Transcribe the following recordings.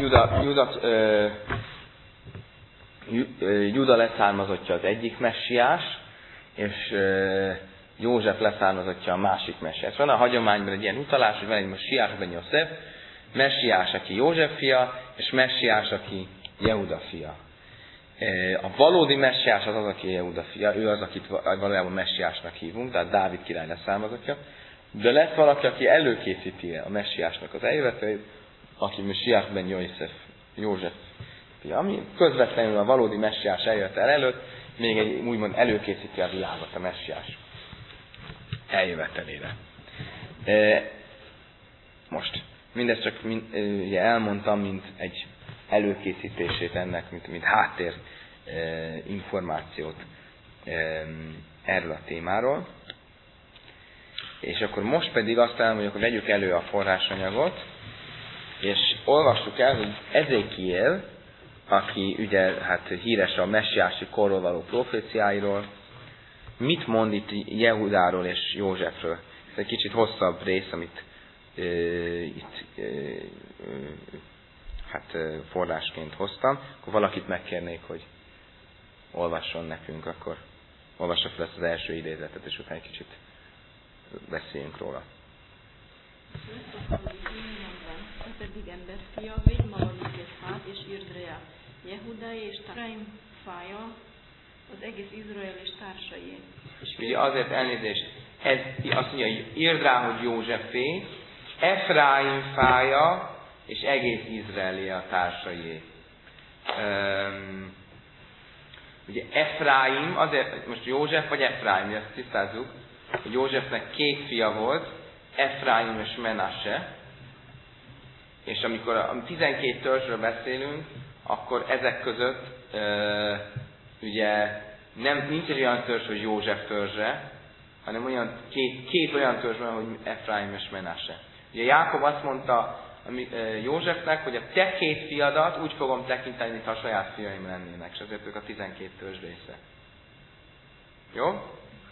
Juda leszármazottja az egyik messiás, és József leszármazottja a másik messiás. Van a hagyományban egy ilyen utalás, hogy van egy messiás, ben József, messiás, aki József fia, és messiás, aki Jehuda fia. A valódi messiás az, aki Jehuda fia, ő az, akit valójában messiásnak hívunk, tehát Dávid király leszármazottja. De lesz valaki, aki előkészíti a messiásnak az eljövetelét, aki messiás ben József fia, ami közvetlenül a valódi messiás eljövetel előtt még egy úgymond előkészíti a világot a messiás eljövetelére. Most mindezt csak ugye elmondtam, mint egy előkészítését ennek, mint háttér információt erről a témáról. És akkor most pedig azt elmondjuk, hogy vegyük elő a forrásanyagot, és olvassuk el, hogy Ezékiel, aki ugye hát híres a messiási korról való proféciáiról, mit mond itt Jehudáról és Józsefről. Ez egy kicsit hosszabb rész, amit forrásként hoztam. Akkor valakit megkérnék, hogy olvasson nekünk, akkor olvassa fel ezt az első idézetet, és utána egy kicsit beszéljünk róla. Pedig ember fia, végy Malalik és Irdrea, Jehudai és Efraim fája, az egész Izrael és társai. És ugye azért elnézést, ez azt mondja, hogy írd rá, hogy Józsefé, Efraim fája, és egész Izraelé a társai. Ugye Efraim, azért, most József vagy Efraim, ezt tisztázzuk, hogy Józsefnek két fia volt, Efraim és Menasse, és amikor a 12 törzsről beszélünk, akkor ezek között ugye nincs egy olyan törzs, hogy József törzse, hanem olyan két olyan törzs van, hogy Efraim és Menasse. Ugye Jákob azt mondta Józsefnek, hogy a te két fiadat úgy fogom tekinteni, mintha a saját fiaim lennének, és azért ők a 12 törzs része. Jó?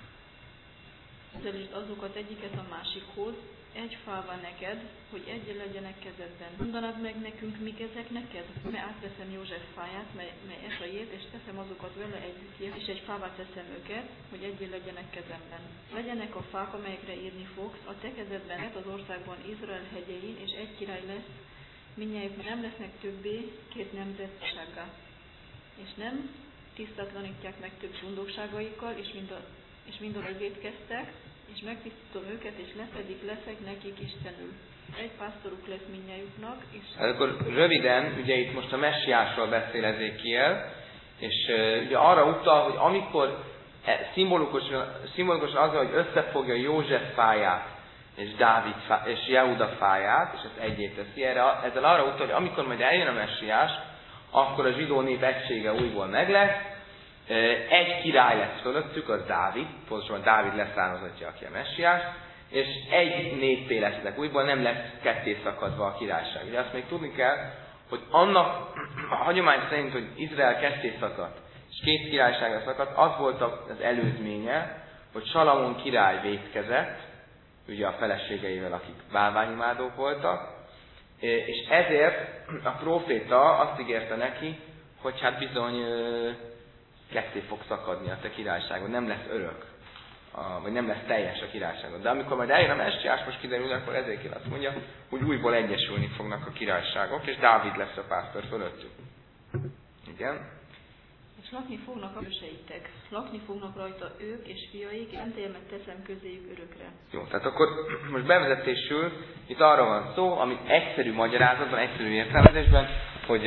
Közelítsd azokat egyiket a másikhoz, egy fával neked, hogy egy legyenek kezedben. Mondanád meg nekünk, mik ezek neked? Mert átveszem József fáját, mely Efraimét, és teszem azokat vele együtt, és egy fává teszem őket, hogy egyé legyenek kezemben. Legyenek a fák, amelyekre írni fogsz, a te kezedben az országban Izrael hegyein, és egy király lesz, mindnyájuk nem lesznek többé két nemzetsággá. És nem tisztatlanítják meg több zsundóságaikkal, és mindorra vétkeztek, és megtisztítom őket, és lefedik leszek nekik Istenül. Egy pásztoruk lesz mindnyájuknak, és... Hát akkor röviden, ugye itt most a messiásról beszél Ezékiel, és ugye arra utal, hogy amikor szimbolikusan azzal, hogy összefogja József fáját, és Dávid és Jehuda fáját, és ezt egyé teszi, ezzel arra utal, hogy amikor majd eljön a messiás, akkor a zsidó nép egysége újból meg lesz, egy király lesz fölöttük, az Dávid, pontosan Dávid leszármazottja, aki a messiás, és egy néppé lesznek újból, nem lesz ketté szakadva a királyság. Ugye azt még tudni kell, hogy annak a hagyomány szerint, hogy Izrael ketté szakadt, és két királyságra szakadt, az volt az előzménye, hogy Salamon király vétkezett, ugye a feleségeivel, akik bálványimádók voltak, és ezért a próféta azt ígérte neki, hogy hát bizony ketté fog szakadni a te királyságon, nem lesz örök, vagy nem lesz teljes a királyságon. De amikor majd eljön a messiás, most kiderül, akkor Ezékiel azt mondja, hogy újból egyesülni fognak a királyságok, és Dávid lesz a pásztor fölöttük. Igen? És lakni fognak a őseitek. Lakni fognak rajta ők és fiaik, és szentelyemet teszem közéjük örökre. Jó, tehát akkor most bevezetésül itt arra van szó, amit egyszerű magyarázatban, egyszerű értelmezésben, hogy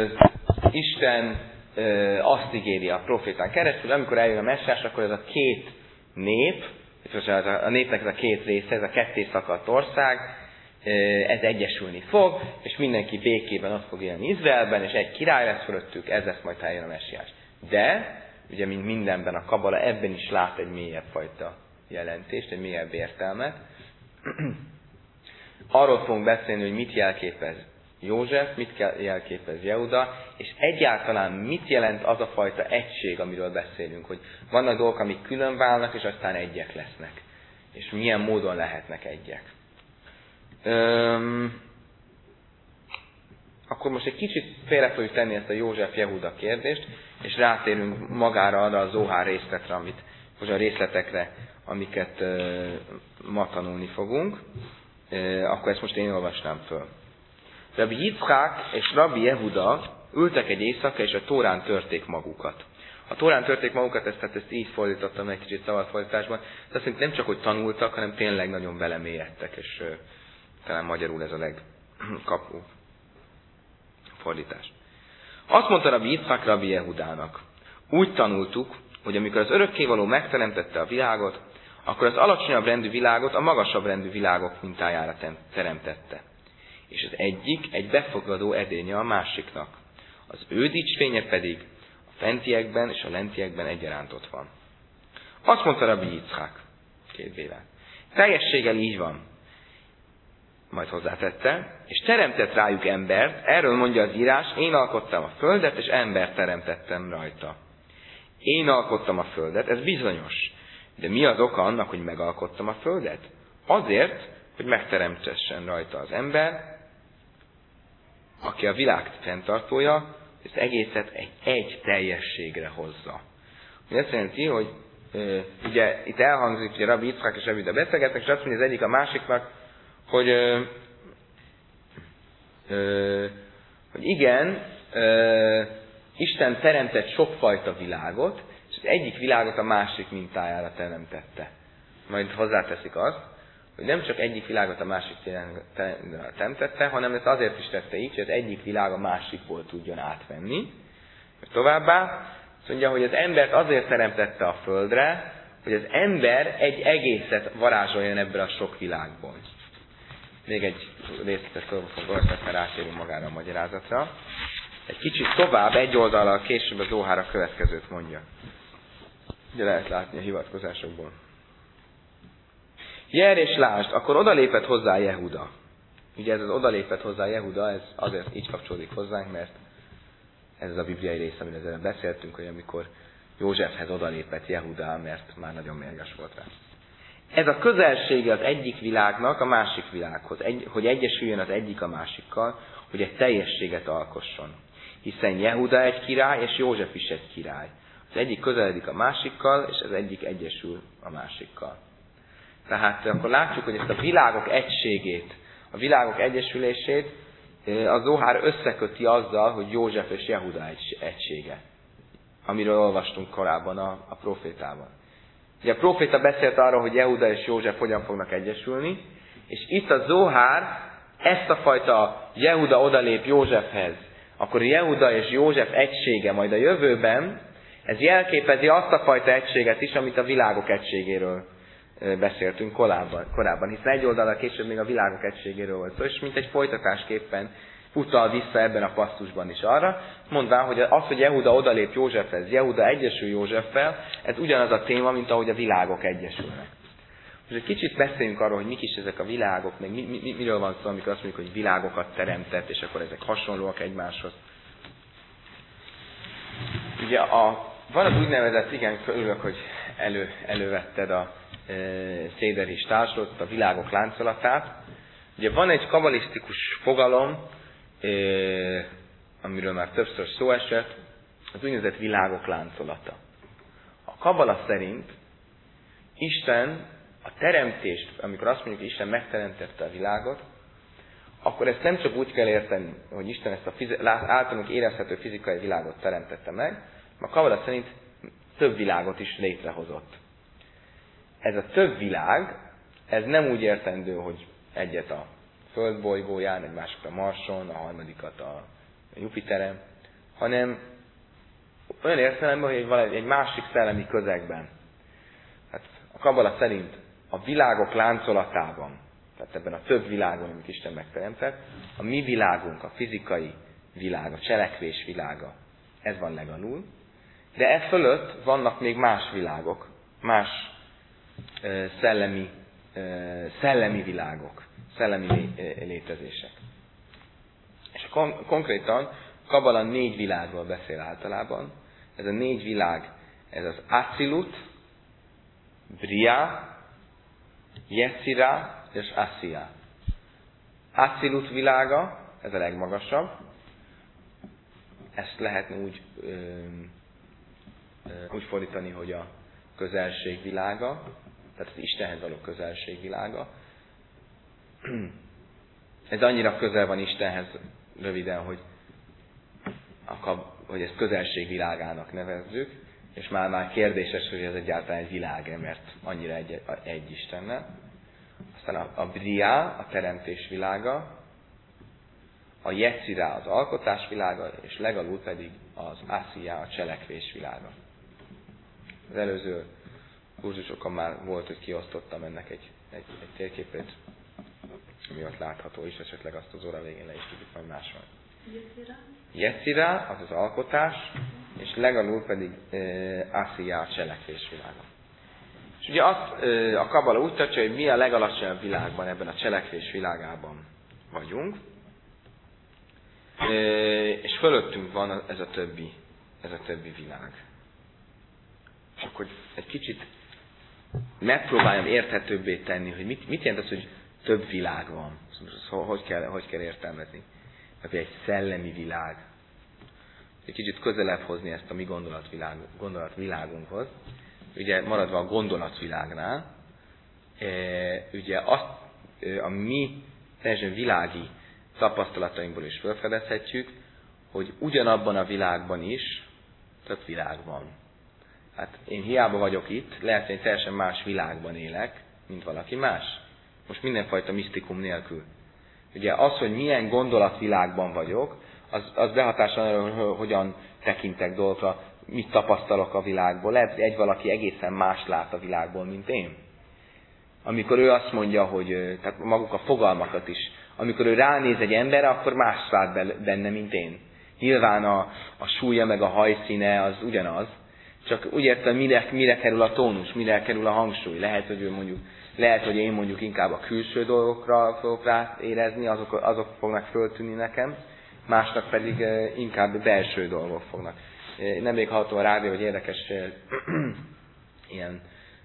Isten azt ígéri a profétán keresztül, amikor eljön a messiás, akkor ez a két nép, a népnek ez a két része, ez a ketté szakadt ország, ez egyesülni fog, és mindenki békében ott fog élni Izraelben, és egy király lesz fölöttük, ez lesz majd, ha eljön a messiás. De, ugye, mint mindenben a kabala, ebben is lát egy mélyebb fajta jelentést, egy mélyebb értelmet. Arról fogunk beszélni, hogy mit jelképez József, mit jelképez Jehuda, és egyáltalán mit jelent az a fajta egység, amiről beszélünk, hogy vannak dolgok, amik külön válnak, és aztán egyek lesznek. És milyen módon lehetnek egyek. akkor most egy kicsit félre fogjuk tenni ezt a József-Jehuda kérdést, és rátérünk magára arra a Zohár részletre, a részletekre, amiket ma tanulni fogunk. Akkor ezt most én olvasnám föl. Rabbi Yitzchak és Rabbi Jehuda ültek egy éjszaka, és a Tórán törték magukat. A Tórán törték magukat, ezt így fordítottam egy kicsit szabadfordításban. Ez azt jelenti, nem csak, hogy tanultak, hanem tényleg nagyon belemélyedtek, és talán magyarul ez a legkapó fordítás. Azt mondta Rabbi Yitzchak Rabbi Jehudának: úgy tanultuk, hogy amikor az örökkévaló megteremtette a világot, akkor az alacsonyabb rendű világot a magasabb rendű világok mintájára teremtette. És az egyik egy befogadó edénye a másiknak. Az ő dicsfénye pedig a fentiekben és a lentiekben egyaránt ott van. Azt mondta Rabbi Yitzchak, kérdvével: teljességgel így van. Majd hozzátette, és teremtett rájuk embert, erről mondja az írás: én alkottam a földet, és embert teremtettem rajta. Én alkottam a földet, ez bizonyos. De mi az oka annak, hogy megalkottam a földet? Azért, hogy megteremtessen rajta az ember, aki a világ fenntartója, ezt egészet egy teljességre hozza. Ez azt jelenti, hogy ugye itt elhangzik, hogy Rabbi Yitzchak és Rabbi Jehuda beszélgetnek, és azt mondja az egyik a másiknak, hogy igen, Isten teremtett sokfajta világot, és az egyik világot a másik mintájára teremtette. Majd hozzáteszik azt, hogy nem csak egyik világot a másik teremtette, hanem ezt azért is tette így, hogy az egyik világ a másikból tudjon átvenni. Továbbá azt mondja, hogy az embert azért teremtette a földre, hogy az ember egy egészet varázsoljon ebből a sok világból. Még egy részletet fogok olvasni, mert átérünk magára a magyarázatra. Egy kicsit tovább, egy oldallal később a Zohár a következőt mondja. Ugye lehet látni a hivatkozásokból. Jer és lásd, akkor odalépett hozzá Jehuda. Ugye ez az odalépett hozzá Jehuda, ez azért így kapcsolódik hozzánk, mert ez az a bibliai rész, amiről ezzel beszéltünk, hogy amikor Józsefhez odalépett Jehuda, mert már nagyon mérges volt rá. Ez a közelsége az egyik világnak a másik világhoz, hogy egyesüljön az egyik a másikkal, hogy egy teljességet alkosson. Hiszen Jehuda egy király, és József is egy király. Az egyik közeledik a másikkal, és az egyik egyesül a másikkal. Tehát akkor látjuk, hogy ezt a világok egységét, a világok egyesülését a Zohár összeköti azzal, hogy József és Jehuda egysége, amiről olvastunk korábban a profétában. Ugye a proféta beszélt arról, hogy Jehuda és József hogyan fognak egyesülni, és itt a Zohár ezt a fajta Jehuda odalép Józsefhez, akkor Jehuda és József egysége majd a jövőben, ez jelképezi azt a fajta egységet is, amit a világok egységéről beszéltünk korábban, hiszen egy oldalra később még a világok egységéről volt szó, és mint egy folytatásképpen utal vissza ebben a passztusban is arra, mondván, hogy az, hogy Jehuda odalép Józsefhez, Jehuda egyesül Józseffel, ez ugyanaz a téma, mint ahogy a világok egyesülnek. Most egy kicsit beszéljünk arról, hogy mik is ezek a világok, meg miről van szó, amikor azt mondjuk, hogy világokat teremtett, és akkor ezek hasonlóak egymáshoz. Ugye van az úgynevezett, igen, örülök, hogy elővetted a Széderi Stáslót, a világok láncolatát. Ugye van egy kabalisztikus fogalom, amiről már többször szó esett, az úgynevezett világok láncolata. A kabala szerint Isten a teremtést, amikor azt mondjuk, hogy Isten megteremtette a világot, akkor ezt nem csak úgy kell érteni, hogy Isten ezt a általunk érezhető fizikai világot teremtette meg, a kabala szerint több világot is létrehozott. Ez a több világ, ez nem úgy értendő, hogy egyet a Föld bolygóján, egy másikat a Marson, a harmadikat a Jupiteren, hanem olyan értelemben, hogy egy másik szellemi közegben. Hát a kabala szerint a világok láncolatában, tehát ebben a több világon, amit Isten megteremtett, a mi világunk, a fizikai világ, a cselekvés világa, ez van legalul, de e fölött vannak még más világok, más szellemi világok, szellemi létezések. És konkrétan kabala 4 világról beszél általában. Ez a 4 világ, ez az Acilut, Bria, Yetzira és Assia. Acilut világa, ez a legmagasabb, ezt lehetne úgy fordítani, hogy a közelség világa, tehát az Istenhez való közelség világa. Ez annyira közel van Istenhez röviden, hogy ezt közelség világának nevezzük, és már kérdéses, hogy ez egyáltalán egy világ-e, mert annyira egy Istennel. Aztán a Bria, a teremtés világa, a Yetzirá, az alkotás világa, és legalul pedig az Asiyá, a cselekvés világa. Az előző kurzusokon már volt, hogy kiosztottam ennek egy térképét, ami ott látható is, esetleg azt az óra végén le is tudjuk majd máshol. Yetzirá, az az alkotás, és legalul pedig Asiyá, a cselekvés világa. És ugye azt a Kabala úgy tartja, hogy mi a legalacsonyabb világban, ebben a cselekvés világában vagyunk, és fölöttünk van ez a többi világ. És akkor egy kicsit megpróbáljam érthetőbbé tenni, hogy mit jelent az, hogy több világ van. Hogy kell értelmezni? Tehát egy szellemi világ. Egy kicsit közelebb hozni ezt a mi gondolatvilágunkhoz. Ugye maradva a gondolatvilágnál, ugye azt a mi teljesen világi tapasztalatainkból is felfedezhetjük, hogy ugyanabban a világban is több világ van. Hát én hiába vagyok itt, lehet, hogy teljesen más világban élek, mint valaki más. Most mindenfajta misztikum nélkül. Ugye az, hogy milyen gondolatvilágban vagyok, az behatással arra, hogyan tekintek dolgokra, mit tapasztalok a világból. Lehet, hogy egy valaki egészen más lát a világból, mint én. Amikor ő azt mondja, hogy tehát maguk a fogalmakat is, amikor ő ránéz egy emberre, akkor más lát benne, mint én. Nyilván a súlya meg a hajszíne az ugyanaz, csak úgy értem, mire kerül a tónus, mire kerül a hangsúly. Lehet, hogy én mondjuk inkább a külső dolgokra fogok rá érezni, azok fognak föltűnni nekem, másnak pedig inkább belső dolgok fognak. Nemrég hallottam a rádió, hogy érdekes ilyen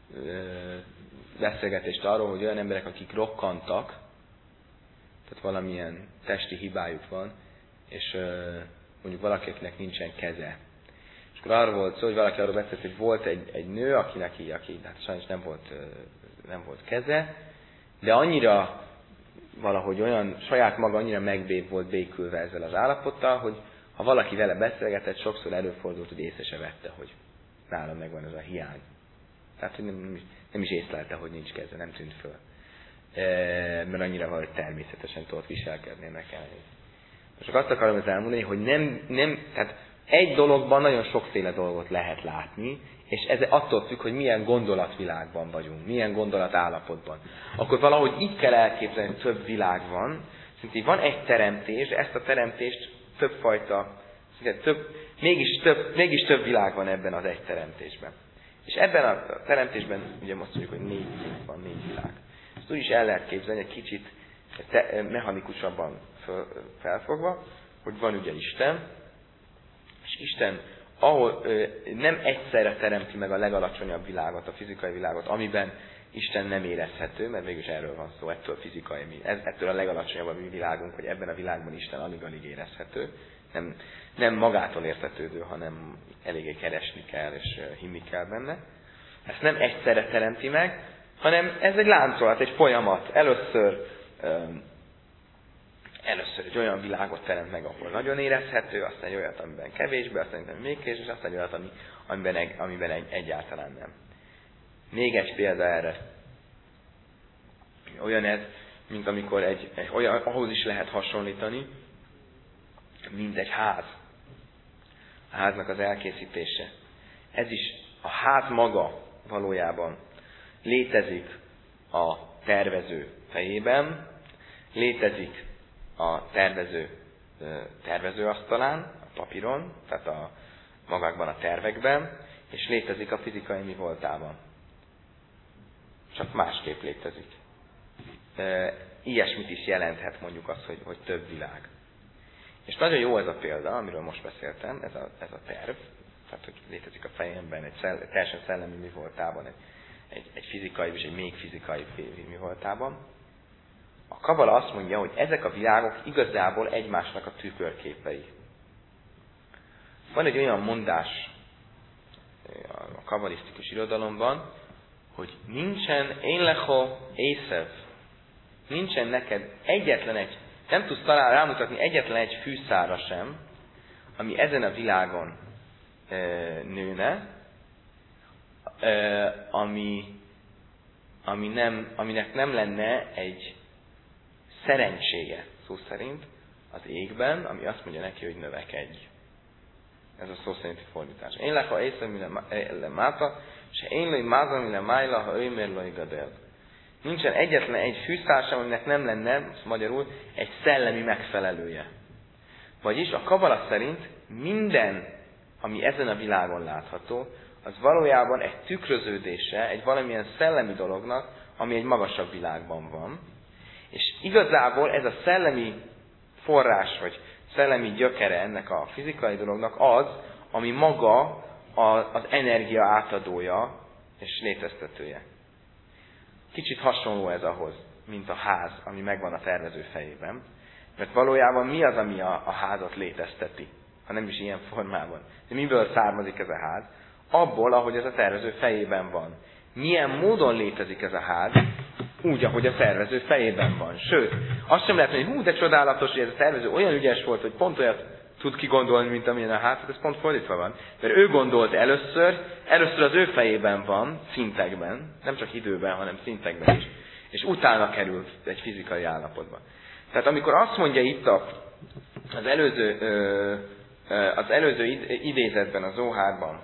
beszélgetést arról, hogy olyan emberek, akik rokkantak, tehát valamilyen testi hibájuk van, és mondjuk valakinek nincsen keze. És akkor arról volt szó, hogy valaki arról beszélt, hogy volt egy nő, aki hát sajnos nem volt keze, de annyira valahogy olyan, saját maga annyira volt békülve ezzel az állapottal, hogy ha valaki vele beszélgetett, sokszor előfordult, hogy észre se vette, hogy nálam megvan ez a hiány. Tehát, hogy nem is észlelte, hogy nincs keze, nem tűnt föl. Mert annyira valahogy természetesen tudott viselkedni ennek ellenére. Most azt akarom ezzel elmondani, hogy tehát egy dologban nagyon sokféle dolgot lehet látni, és ez attól függ, hogy milyen gondolatvilágban vagyunk, milyen gondolatállapotban. Akkor valahogy így kell elképzelni, hogy több világ van, szintén van egy teremtés, de ezt a teremtést többfajta, mégis több világ van ebben az egy teremtésben. És ebben a teremtésben, ugye most mondjuk, hogy 4 világ. Ezt úgy is el lehet képzelni, egy kicsit mechanikusabban felfogva, hogy van ugye Isten, és Isten nem egyszerre teremti meg a legalacsonyabb világot, a fizikai világot, amiben Isten nem érezhető, mert mégis erről van szó, ettől a legalacsonyabb a mi világunk, hogy ebben a világban Isten alig-alig érezhető, nem magától értetődő, hanem eléggé keresni kell, és hinni kell benne. Ezt nem egyszerre teremti meg, hanem ez egy láncolat, egy folyamat. Először egy olyan világot teremt meg, ahol nagyon érezhető, aztán egy olyat, amiben kevésbé, aztán még kevésbé, és aztán egy olyat, amiben egyáltalán nem. Még egy példa erre. Olyan ez, mint amikor ahhoz is lehet hasonlítani, mint egy ház. A háznak az elkészítése. Ez is, a ház maga valójában létezik a tervező fejében, létezik a tervezőasztalán, a papíron, tehát magákban a tervekben, és létezik a fizikai mi voltában. Csak másképp létezik. Ilyesmit is jelenthet mondjuk az, hogy több világ. És nagyon jó ez a példa, amiről most beszéltem, ez a terv, tehát hogy létezik a fejemben egy teljesen szellemi mi voltában, egy fizikai és egy még fizikai mi voltában. A Kabala azt mondja, hogy ezek a világok igazából egymásnak a tükörképei. Van egy olyan mondás a kabalisztikus irodalomban, hogy nincsen énlecho észev, nincsen neked egyetlen egy, nem tudsz talán rámutatni egyetlen egy fűszára sem, ami ezen a világon nőne, aminek nem lenne egy szerencséje, szó szerint, az égben, ami azt mondja neki, hogy növekedj. Ez a szó szerinti fordítás. Én leha észre, mire máta, se én lőj máza, mire májla, ha ő mérlői gadel. Nincsen egyetlen egy fűszár sem, aminek nem lenne, magyarul, egy szellemi megfelelője. Vagyis a kabala szerint minden, ami ezen a világon látható, az valójában egy tükröződése, egy valamilyen szellemi dolognak, ami egy magasabb világban van. És igazából ez a szellemi forrás, vagy szellemi gyökere ennek a fizikai dolognak az, ami maga az energia átadója és léteztetője. Kicsit hasonló ez ahhoz, mint a ház, ami megvan a tervező fejében. Mert valójában mi az, ami a házat létezteti, ha nem is ilyen formában. De miből származik ez a ház? Abból, ahogy ez a tervező fejében van. Milyen módon létezik ez a ház? Úgy, ahogy a tervező fejében van. Sőt, azt sem lehet mondani, hogy de csodálatos, hogy ez a tervező olyan ügyes volt, hogy pont olyat tud kigondolni, mint amilyen a ház, ez pont fordítva van. Mert ő gondolt először az ő fejében van, szintekben, nem csak időben, hanem szintekben is, és utána került egy fizikai állapotba. Tehát amikor azt mondja itt az előző idézetben a Zohárban,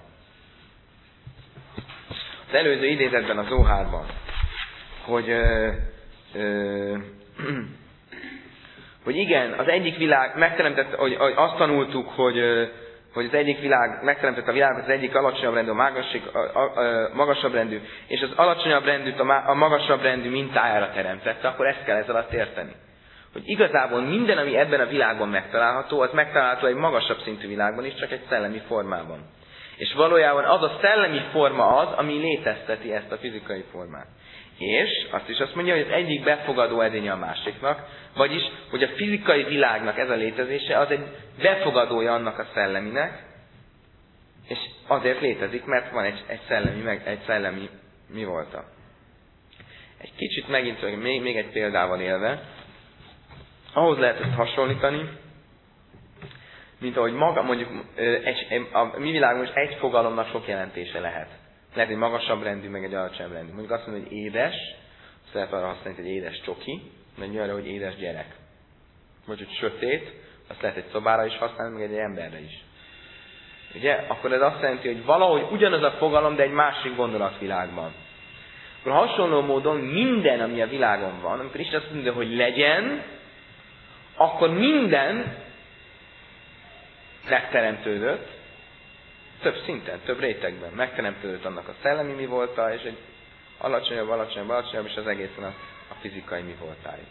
hogy igen, az egyik világ megteremtett, hogy azt tanultuk, hogy az egyik világ megteremtett a világot, az egyik alacsonyabb rendű, a magasabb rendű, és az alacsonyabb rendűt a magasabb rendű mintájára teremtette, akkor ezt kell ez alatt érteni. Hogy igazából minden, ami ebben a világban megtalálható, az megtalálható egy magasabb szintű világban is, csak egy szellemi formában. És valójában az a szellemi forma az, ami létezteti ezt a fizikai formát. És azt mondja, hogy az egyik befogadó edénye a másiknak, vagyis, hogy a fizikai világnak ez a létezése, az egy befogadója annak a szelleminek, és azért létezik, mert van egy szellemi mi volta. Egy kicsit megint, még egy példával élve, ahhoz lehet ezt hasonlítani, mint ahogy maga, mondjuk a mi világban is egy fogalomnak sok jelentése lehet. Lehet egy magasabb rendű, meg egy alacsonyabb rendű. Mondjuk azt mondja, hogy édes, azt lehet arra használni, hogy édes csoki, meg arra, hogy édes gyerek. Vagy hogy sötét, azt lehet egy szobára is használni, meg egy emberre is. Ugye? Akkor ez azt jelenti, hogy valahogy ugyanaz a fogalom, de egy másik gondolatvilágban. Akkor hasonló módon minden, ami a világon van, amikor Isten azt mondja, hogy legyen, akkor minden megteremtődött, több szinten, több rétegben. Megteremtődött annak a szellemi mi volta, és egy alacsonyabb, és az egészen a fizikai mi voltáig.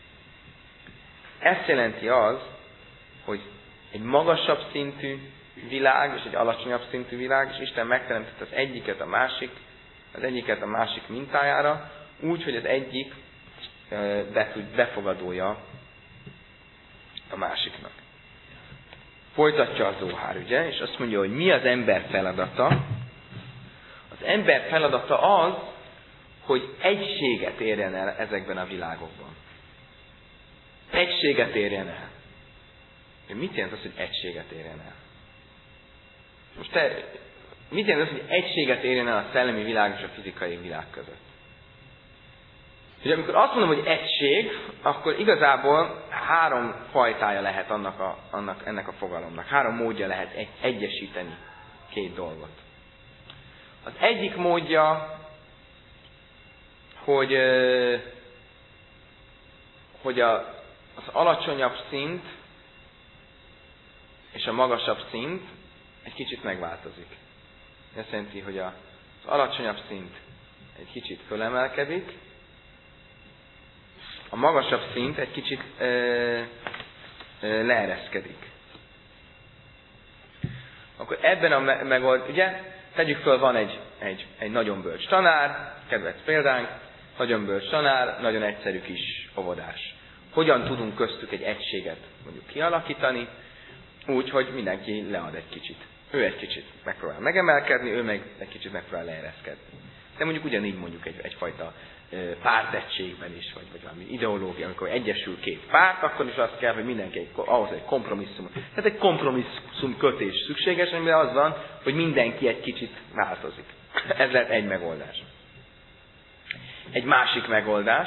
Ezt jelenti az, hogy egy magasabb szintű világ, és egy alacsonyabb szintű világ, és Isten megteremtett az egyiket a másik mintájára, úgy, hogy az egyik befogadója a másiknak. Folytatja a Zohár, ugye, és azt mondja, hogy mi az ember feladata. Az ember feladata az, hogy egységet érjen el ezekben a világokban. Egységet érjen el. Mit jelent az, hogy egységet érjen el? Most mit jelent az, hogy egységet érjen el a szellemi világ és a fizikai világ között? Ugye amikor azt mondom, hogy egység, akkor igazából három fajtája lehet ennek a fogalomnak. Három módja lehet egyesíteni két dolgot. Az egyik módja, hogy az alacsonyabb szint és a magasabb szint egy kicsit megváltozik. Ez jelenti, hogy az alacsonyabb szint egy kicsit fölemelkedik, a magasabb szint egy kicsit leereszkedik. Akkor ebben a ugye, tegyük föl, van egy nagyon bölcs tanár, kedvenc példánk, nagyon bölcs tanár, nagyon egyszerű kis óvodás. Hogyan tudunk köztük egy egységet mondjuk kialakítani? úgy, hogy mindenki lead egy kicsit. Ő egy kicsit megpróbál megemelkedni, ő meg egy kicsit megpróbál leereszkedni. De mondjuk ugyanígy mondjuk egyfajta pártegységben is, vagy valami ideológia, amikor egyesül két párt, akkor is azt kell, hogy mindenki ahhoz egy kompromisszum. Tehát egy kompromisszum kötés szükséges, amiben az van, hogy mindenki egy kicsit változik. Ez lehet egy megoldás. Egy másik megoldás,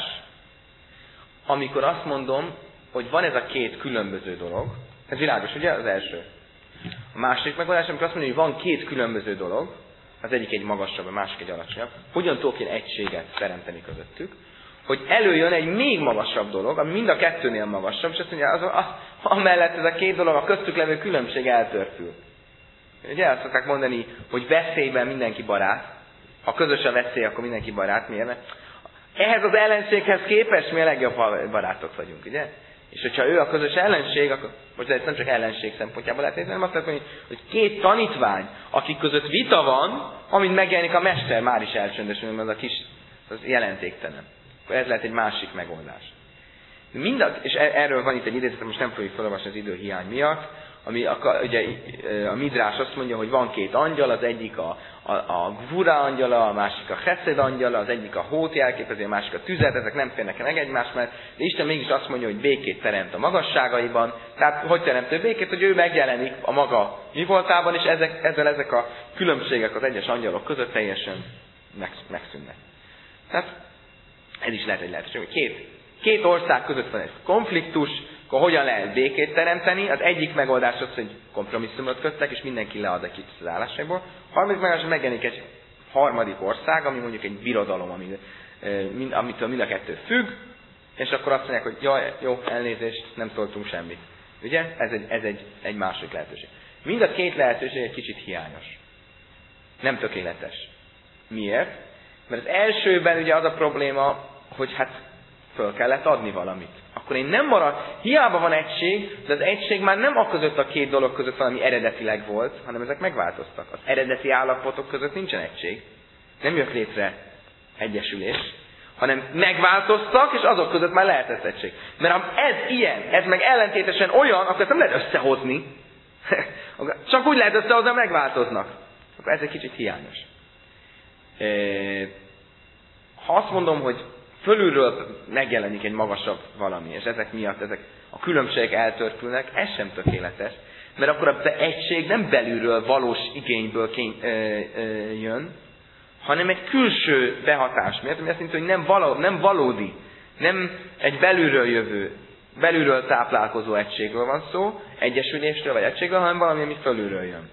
amikor azt mondom, hogy van ez a két különböző dolog, ez világos, ugye? Az első. A másik megoldás, amikor azt mondja, hogy van két különböző dolog, az egyik egy magasabb, a másik egy alacsonyabb, hogyan tudok én egységet teremteni közöttük, hogy előjön egy még magasabb dolog, ami mind a kettőnél magasabb, és azt mondja, amellett ez a két dolog, a köztük levő különbség eltörpül. Ugye azt szokták mondani, hogy veszélyben mindenki barát, ha közös a veszély, akkor mindenki barát, miért? Mert ehhez az ellenséghez képest mi a legjobb barátok vagyunk, ugye? És hogyha ő a közös ellenség, akkor most ez nem csak ellenség szempontjából lehet nézni, hanem azt lehet mondani, hogy két tanítvány, akik között vita van, amint megjelenik a mester, már is elcsöndesül, az a kis, az jelentéktelen. Akkor ez lehet egy másik megoldás. És erről van itt egy idézet, most nem fogjuk felolvasni az időhiány miatt, ami ugye a Midrás azt mondja, hogy van két angyal, az egyik a Gvura angyala, a másik a Chesed angyala, az egyik a hót jelképezi, a másik a tüzet, ezek nem férnek meg egymás mellett, de Isten mégis azt mondja, hogy békét teremt a magasságaiban, tehát hogy teremtő békét, hogy ő megjelenik a maga mi voltában, és ezek a különbségek az egyes angyalok között teljesen megszűnnek. Tehát ez is lehet egy lehetőség, hogy két ország között van egy konfliktus, akkor hogyan lehet békét teremteni? Az egyik megoldás az, hogy kompromisszumot köttek, és mindenki lead egy kicsit az állásaiból. A harmadik megoldás, hogy megjelenik egy harmadik ország, ami mondjuk egy birodalom, amitől mind a kettő függ, és akkor azt mondják, hogy jaj, jó, elnézést, nem szóltunk semmit. Ugye? Ez egy másik lehetőség. Mind a két lehetőség egy kicsit hiányos. Nem tökéletes. Miért? Mert az elsőben ugye az a probléma, hogy hát föl kellett adni valamit. Akkor én nem marad, hiába van egység, de az egység már nem a között a két dolog között valami eredetileg volt, hanem ezek megváltoztak. Az eredeti állapotok között nincsen egység. Nem jött létre egyesülés, hanem megváltoztak, és azok között már lehetett egység. Mert ha ez ilyen, ez meg ellentétesen olyan, akkor ezt nem lehet összehozni. Csak úgy lehet összehozni, ha megváltoznak. Akkor ez egy kicsit hiányos. Ha azt mondom, hogy fölülről megjelenik egy magasabb valami, és ezek miatt a különbségek eltörpülnek, ez sem tökéletes. Mert akkor az egység nem belülről valós igényből jön, hanem egy külső behatás miatt, ami azt jelenti, hogy nem valódi, nem egy belülről jövő, belülről táplálkozó egységről van szó, egyesülésről vagy egységről, hanem valami, ami fölülről jön.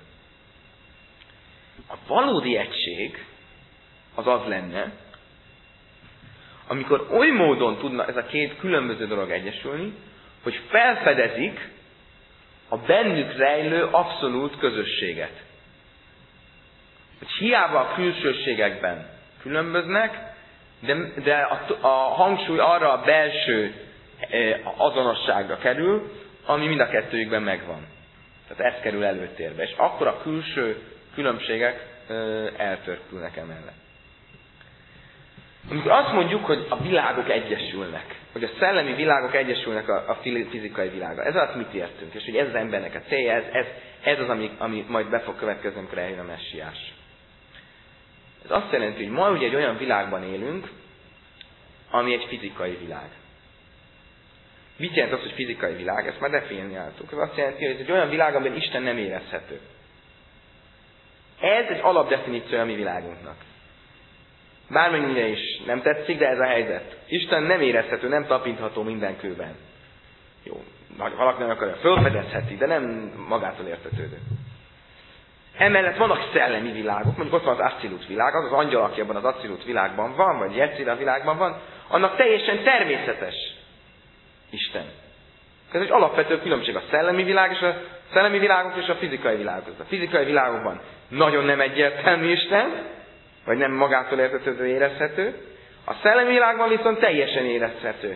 A valódi egység az az lenne, amikor oly módon tudna ez a két különböző dolog egyesülni, hogy felfedezik a bennük rejlő abszolút közösséget. Hogy hiába a külsőségekben különböznek, de a hangsúly arra a belső azonosságra kerül, ami mind a kettőjükben megvan. Tehát ez kerül előtérbe. És akkor a külső különbségek eltörpülnek emellett. Amikor azt mondjuk, hogy a világok egyesülnek, hogy a szellemi világok egyesülnek a fizikai világgal, ez alatt mit értünk? És hogy ez az embernek a célja, ez az, ami majd be fog következni, amikor eljön a messiás. Ez azt jelenti, hogy ma ugye egy olyan világban élünk, ami egy fizikai világ. Mit jelent az, hogy fizikai világ? Ezt már definiáltuk. Ez azt jelenti, hogy ez egy olyan világ, amiben Isten nem érezhető. Ez egy alapdefiníció a mi világunknak. Bármennyire is nem tetszik, de ez a helyzet. Isten nem érezhető, nem tapintható minden kőben. Jó, ha valaki nem akarja, fölfedezheti, de nem magától értetődő. Emellett vannak szellemi világok, mondjuk ott van az Assilut világ, az angyal, aki abban az Assilut világban van, vagy Yetzira világban van, annak teljesen természetes Isten. Ez egy alapvető különbség a szellemi világ és a szellemi világok és a fizikai világok között. A fizikai világokban nagyon nem egyértelmű Isten, vagy nem magától értetődő, érezhető. A szellemi világban viszont teljesen érezhető.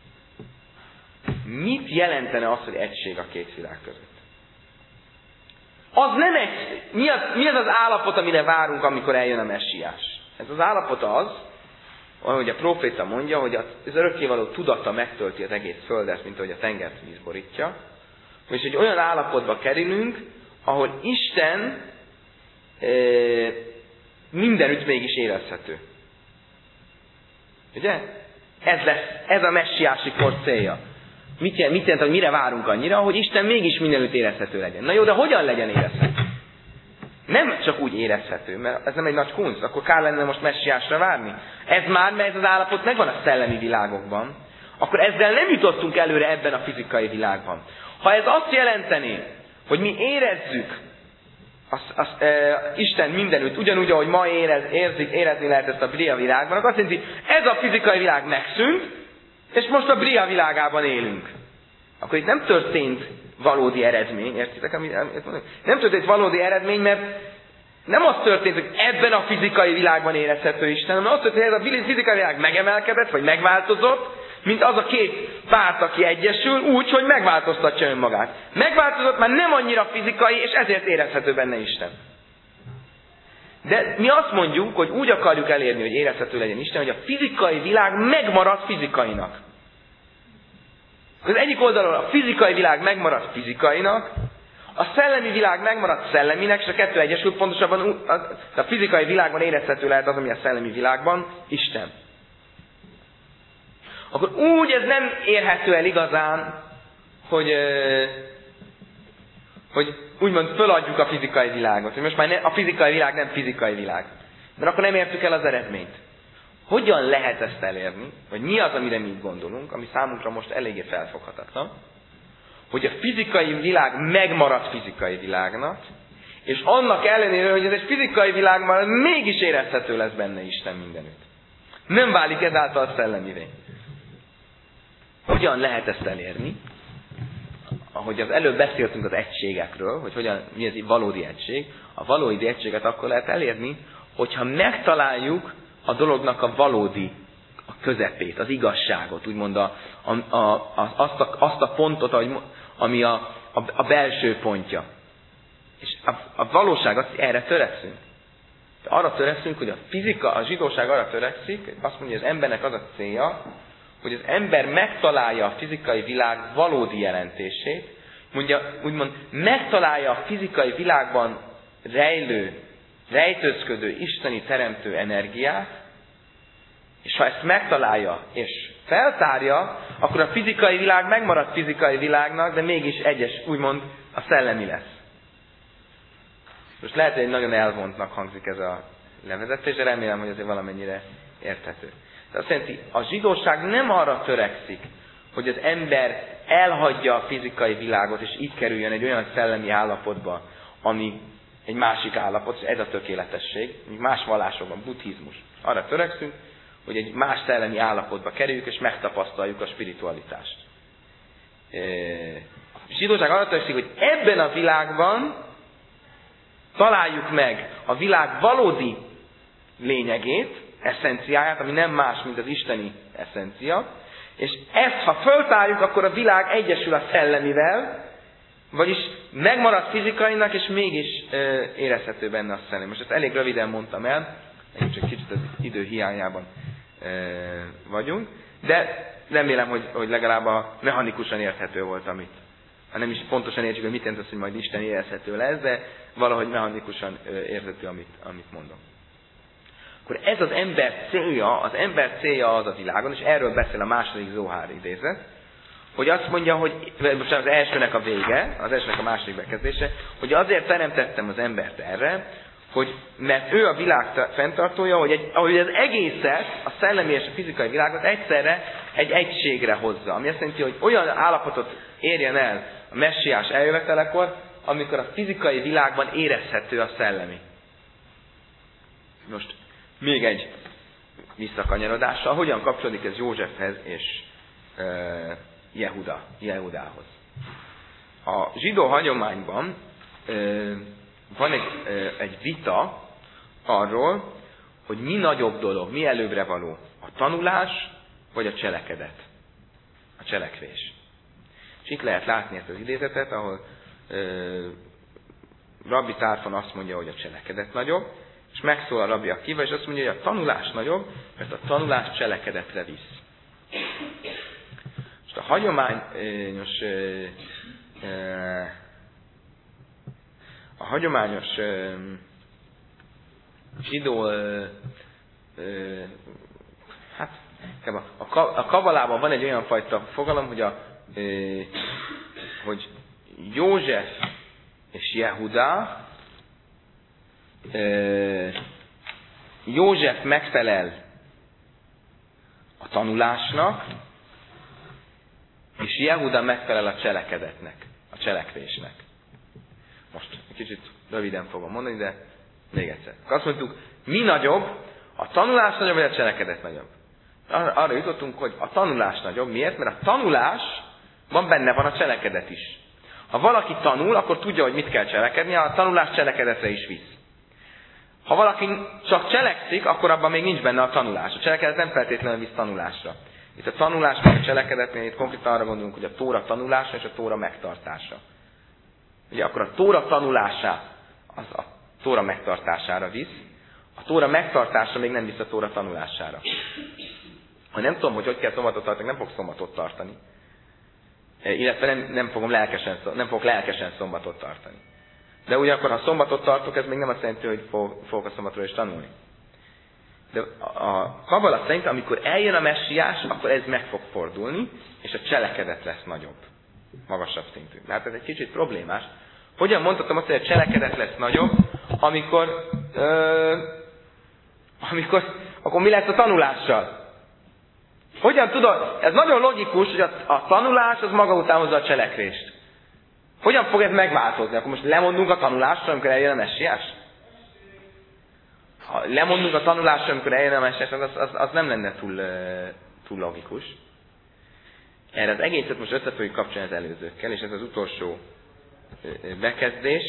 Mit jelentene az, hogy egység a két világ között? Az nem egy... Mi az az állapot, amire várunk, amikor eljön a messiás? Ez az állapot az, ahogy a próféta mondja, hogy az örökkévaló tudata megtölti az egész földet, mint ahogy a tengert víz borítja, és egy olyan állapotba kerülünk, ahol Isten mindenütt mégis érezhető. Ugye? Ez a messiási kor célja. Mit jelent, hogy mire várunk annyira, hogy Isten mégis mindenütt érezhető legyen. Na jó, de hogyan legyen érezhető? Nem csak úgy érezhető, mert ez nem egy nagy kunst, akkor kár lenne most messiásra várni. Mert ez az állapot megvan a szellemi világokban, akkor ezzel nem jutottunk előre ebben a fizikai világban. Ha ez azt jelenteni, hogy mi érezzük Isten mindenütt, ugyanúgy, ahogy ma érezni lehet ezt a bria világban, akkor azt jelenti, ez a fizikai világ megszűnt, és most a bria világában élünk. Akkor itt nem történt valódi eredmény, értitek, amit mondok? Nem történt valódi eredmény, mert nem az történt, hogy ebben a fizikai világban érezhető Isten, hanem az történt, hogy ez a fizikai világ megemelkedett, vagy megváltozott, mint az a két párt, aki egyesül, úgy, hogy megváltoztatja önmagát. Megváltozott, már nem annyira fizikai, és ezért érezhető benne Isten. De mi azt mondjuk, hogy úgy akarjuk elérni, hogy érezhető legyen Isten, hogy a fizikai világ megmarad fizikainak. Az egyik oldalon a fizikai világ megmarad fizikainak, a szellemi világ megmarad szelleminek, és a kettő egyesül, pontosabban a fizikai világban érezhető lehet az, ami a szellemi világban, Isten. Akkor úgy ez nem érhető el igazán, hogy úgymond föladjuk a fizikai világot. Hogy most már a fizikai világ nem fizikai világ. Mert akkor nem értük el az eredményt. Hogyan lehet ezt elérni? Vagy mi az, amire mi gondolunk, ami számunkra most eléggé felfoghatatlan? Hogy a fizikai világ megmarad fizikai világnak, és annak ellenére, hogy ez egy fizikai világ, már mégis érezhető lesz benne Isten mindenütt. Nem válik ezáltal szellemivé. Hogyan lehet ezt elérni? Ahogy az előbb beszéltünk az egységekről, hogy mi az valódi egység, a valódi egységet akkor lehet elérni, hogyha megtaláljuk a dolognak a valódi a közepét, az igazságot, úgymond azt a pontot, ami a belső pontja. És a valóság, erre törekszünk. Arra törekszünk, hogy a zsidóság arra törekszik, azt mondja, hogy az embernek az a célja, hogy az ember megtalálja a fizikai világ valódi jelentését, úgymond megtalálja a fizikai világban rejtőzködő, isteni teremtő energiát, és ha ezt megtalálja és feltárja, akkor a fizikai világ megmarad fizikai világnak, de mégis úgymond a szellemi lesz. Most lehet, hogy nagyon elvontnak hangzik ez a levezetés, de remélem, hogy azért valamennyire érthető. De azt jelenti, a zsidóság nem arra törekszik, hogy az ember elhagyja a fizikai világot, és így kerüljön egy olyan szellemi állapotba, ami egy másik állapot, és ez a tökéletesség, más vallásokban, buddhizmus. Arra törekszünk, hogy egy más szellemi állapotba kerüljük, és megtapasztaljuk a spiritualitást. A zsidóság arra törekszik, hogy ebben a világban találjuk meg a világ valódi lényegét, eszenciáját, ami nem más, mint az isteni eszencia, és ezt, ha föltárjuk, akkor a világ egyesül a szellemivel, vagyis megmarad fizikainak, és mégis érezhető benne a szellem. Most ezt elég röviden mondtam el, csak kicsit az idő hiányában vagyunk, de remélem, hogy legalább a mechanikusan érthető volt, amit. Ha nem is pontosan értjük, hogy mit jelent az, hogy majd Isten érezhető lesz, de valahogy mechanikusan érthető, amit mondom. Akkor ez az ember célja az a világon, és erről beszél a második Zohár idézet, hogy azt mondja, hogy most az elsőnek a vége, az elsőnek a második bekezdése, hogy azért teremtettem az embert erre, mert ő a világ fenntartója, hogy az egészet, a szellemi és a fizikai világot egyszerre egy egységre hozza. Ami azt jelenti, hogy olyan állapotot érjen el a messiás eljövetelekor, amikor a fizikai világban érezhető a szellemi. Most még egy visszakanyarodással, hogyan kapcsolódik ez Józsefhez és Jehudához. A zsidó hagyományban van egy vita arról, hogy mi nagyobb dolog, mi előbbre való, a tanulás vagy a cselekedet, a cselekvés. És itt lehet látni ezt az idézetet, ahol Rabbi Tárfon azt mondja, hogy a cselekedet nagyobb, és megszól a Rabbi Akiva, és azt mondja, hogy a tanulás nagyobb, mert a tanulás cselekedetre visz. Most a hagyományos hagyományos zsidó, hát a kabalában van egy olyan fajta fogalom, hogy József és Jehuda, József megfelel a tanulásnak, és Jehuda megfelel a cselekedetnek, a cselekvésnek. Most egy kicsit röviden fogom mondani, de még egyszer. Azt mondtuk, mi nagyobb, a tanulás nagyobb, vagy a cselekedet nagyobb? Arra jutottunk, hogy a tanulás nagyobb. Miért? Mert a tanulásban benne van a cselekedet is. Ha valaki tanul, akkor tudja, hogy mit kell cselekednie, a tanulás cselekedetre is visz. Ha valaki csak cselekszik, akkor abban még nincs benne a tanulás. A cselekedet nem feltétlenül visz tanulásra. Itt a tanulás meg a cselekedetnél, itt konkrétan arra gondolunk, hogy a Tóra tanulása és a Tóra megtartása. Ugye akkor a Tóra tanulása az a Tóra megtartására visz, a Tóra megtartása még nem visz a Tóra tanulására. Ha nem tudom, hogy kell szombatot tartani, nem fogok szombatot tartani. Illetve nem fogok lelkesen szombatot tartani. De ugyanakkor, ha szombatot tartok, ez még nem azt jelenti, hogy fogok a szombatról is tanulni. De a kabala szerint, amikor eljön a messiás, akkor ez meg fog fordulni, és a cselekedet lesz nagyobb. Magasabb szintű. Hát ez egy kicsit problémás. Hogyan mondhatom azt, hogy a cselekedet lesz nagyobb, akkor mi lesz a tanulással? Hogyan tudod? Ez nagyon logikus, hogy a tanulás az maga után hozza a cselekvést. Hogyan fog ez megváltozni? Akkor most lemondunk a tanulásról, amikor eljön a messiás? Ha lemondunk a tanulásról, amikor eljön a messiás, az nem lenne túl logikus. Erre az egészet most össze fogjuk kapcsolni az előzőkkel, és ez az utolsó bekezdés,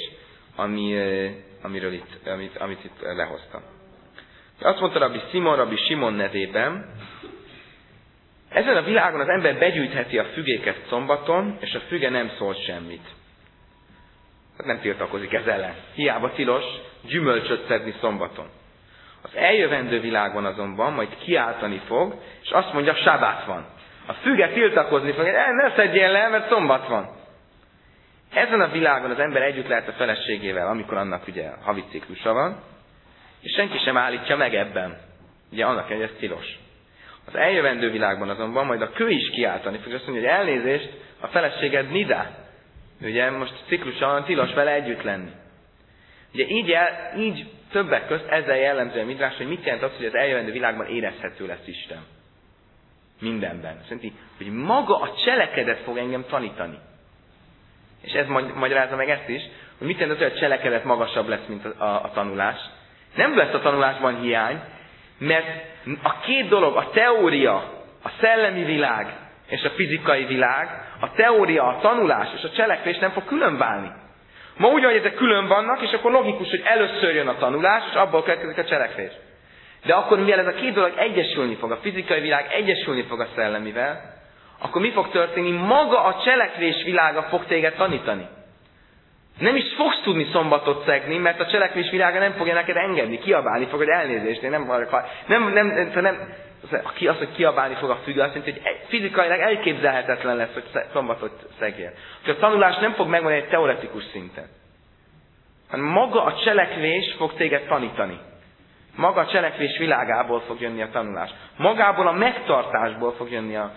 amit itt lehoztam. Azt mondta Rabbi Simon nevében, ezen a világon az ember begyűjtheti a fügéket szombaton, és a füge nem szól semmit. Hát nem tiltakozik ez ellen. Hiába tilos gyümölcsöt szedni szombaton. Az eljövendő világban azonban majd kiáltani fog, és azt mondja, sábát van. A füge tiltakozni fog, ne szedjél le, mert szombat van. Ezen a világon az ember együtt lehet a feleségével, amikor annak ugye havi ciklusa van, és senki sem állítja meg ebben. Ugye annak, hogy ez tilos. Az eljövendő világban azonban majd a kő is kiáltani fog, és azt mondja, hogy elnézést, a feleséged nidá. Ugye most ciklusa van, tilos vele együtt lenni. Ugye így többek közt ezzel jellemző a midrás, hogy mit jelent az, hogy az eljövendő világban érezhető lesz Isten. Mindenben. Azt jelenti, hogy maga a cselekedet fog engem tanítani. És ez magyarázza meg ezt is, hogy mit jelent az, hogy a cselekedet magasabb lesz, mint a tanulás. Nem lesz a tanulásban hiány, mert a két dolog, a teória, a szellemi világ és a fizikai világ, a teória, a tanulás és a cselekvés nem fog különválni. Ma úgy van, hogy ezek külön vannak, és akkor logikus, hogy először jön a tanulás, és abból következik a cselekvés. De akkor, mivel ez a két dolog egyesülni fog, a fizikai világ egyesülni fog a szellemivel, akkor mi fog történni? Maga a cselekvés világa fog téged tanítani. Nem is fogsz tudni szombatot szegni, mert a cselekvés világa nem fogja neked engedni, kiabálni fog, hogy elnézést, én az, hogy kiabálni fog a függő, azt jelenti, hogy fizikailag elképzelhetetlen lesz, hogy szombatot szegjél. A tanulás nem fog megmondani egy teoretikus szinten, hanem maga a cselekvés fog téged tanítani. Maga a cselekvés világából fog jönni a tanulás. Magából a megtartásból fog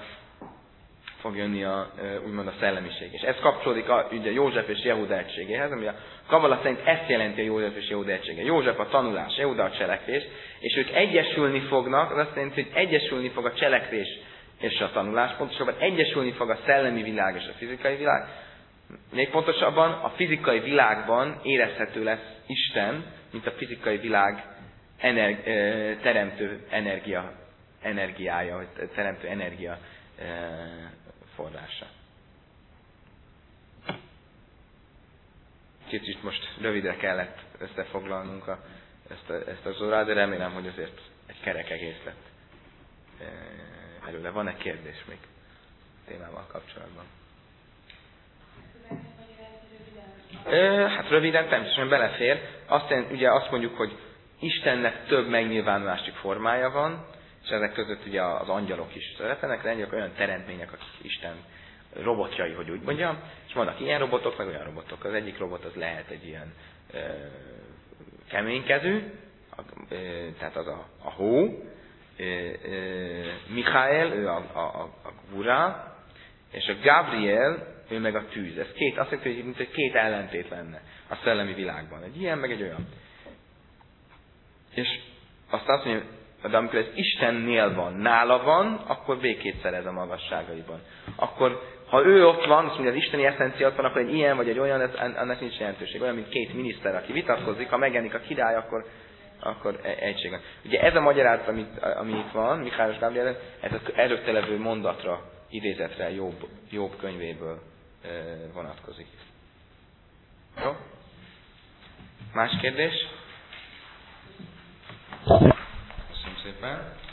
jönni úgymond a szellemiség. És ez kapcsolódik ugye József és Jehuda egységéhez, ami a kabala szerint ezt jelenti a József és Jehuda egysége. József a tanulás, Jehuda a cselekvés, és ők egyesülni fognak, az azt jelenti, hogy egyesülni fog a cselekvés és a tanulás, pontosabban egyesülni fog a szellemi világ és a fizikai világ. Még pontosabban a fizikai világban érezhető lesz Isten, mint a fizikai világ teremtő energiája, vagy teremtő energia forrása. Kicsit most rövidre kellett összefoglalnunk ezt a zórát, de remélem, hogy azért egy kerek egész lett előle. Van-e kérdés még a témával kapcsolatban? Hát röviden természetesen belefér. Ugye azt mondjuk, hogy Istennek több megnyilvánulási formája van, és ezek között ugye az angyalok is szerepelnek, de angyalok olyan teremtmények, akik Isten robotjai, hogy úgy mondjam, és vannak ilyen robotok, meg olyan robotok. Az egyik robot az lehet egy ilyen keménykezű, tehát az a hó, Michael, ő a Gvura, és a Gabriel, ő meg a tűz. Ez azt jelenti, hogy két ellentét lenne a szellemi világban. Egy ilyen, meg egy olyan. És azt mondja, de amikor ez Istennél van, nála van, akkor békét szerez a magasságaiban. Akkor, ha ő ott van, azt mondja, az isteni eszencia ott van, akkor egy ilyen vagy egy olyan, annak nincs jelentőség. Olyan, mint két miniszter, aki vitatkozik, ha megjelenik a király, akkor egység van. Ugye ez a magyarázat, ami itt van, Mihály Gabriel, ez az előtte levő mondatra, idézetre Jobb könyvéből vonatkozik. Jó? Más kérdés? Köszönöm szépen.